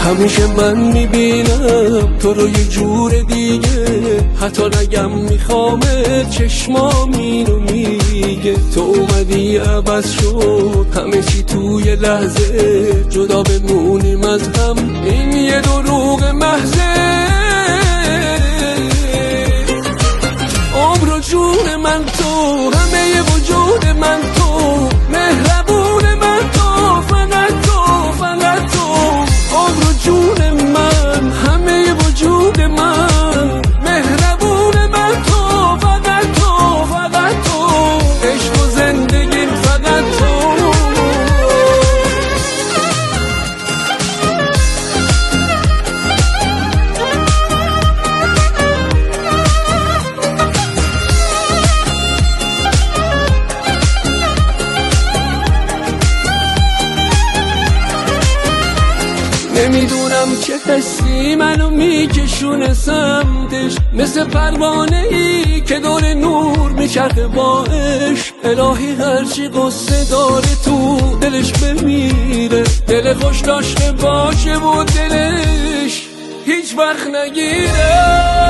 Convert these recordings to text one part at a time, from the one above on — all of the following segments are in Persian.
همیشه من میبینم تو رو یه جور دیگه، حتی نگم میخوامت چشمام اینو میگه. تو اومدی عوض شد همه چی توی لحظه، جدا بمونیم از هم این یه دروغ محضه. عمر و جون من تو، همه وجود من تو، مهربون من تو، فقط تو، فقط تو. عمر و جون من، همه وجود من، مهربون من تو، فقط تو، فقط تو. عشق و زندگیم فقط تو. نمیدونم چه حسی منو میکشونه سمتش، مثل پروانه ای که دور نور میچرخه با عشق. الهی هرچی قصه داره تو دلش بمیره، دل خوش داشته باشه و دلش هیچ وقت نگیره.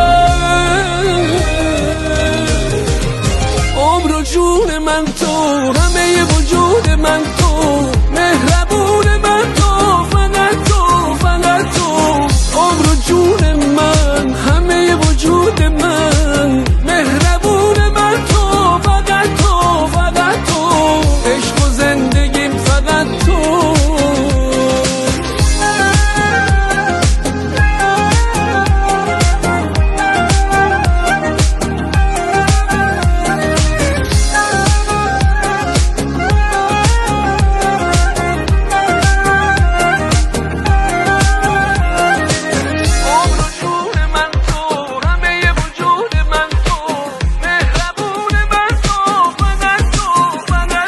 عمر و جون من تو، همه وجود من تو، مهربون من تو، فقط تو، فقط تو. عمر و جون من، همه وجود من، مهربون من تو، فقط تو، فقط تو. عشق و زندگیم فقط تو.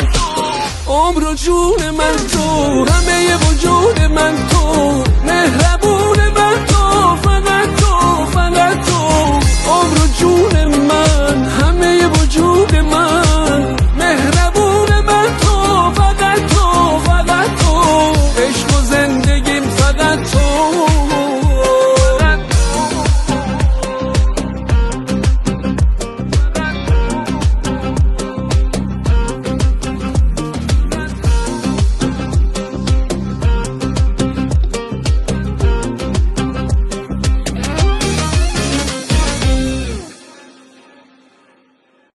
عمر و جون من تو، همه وجود من تو، مهربون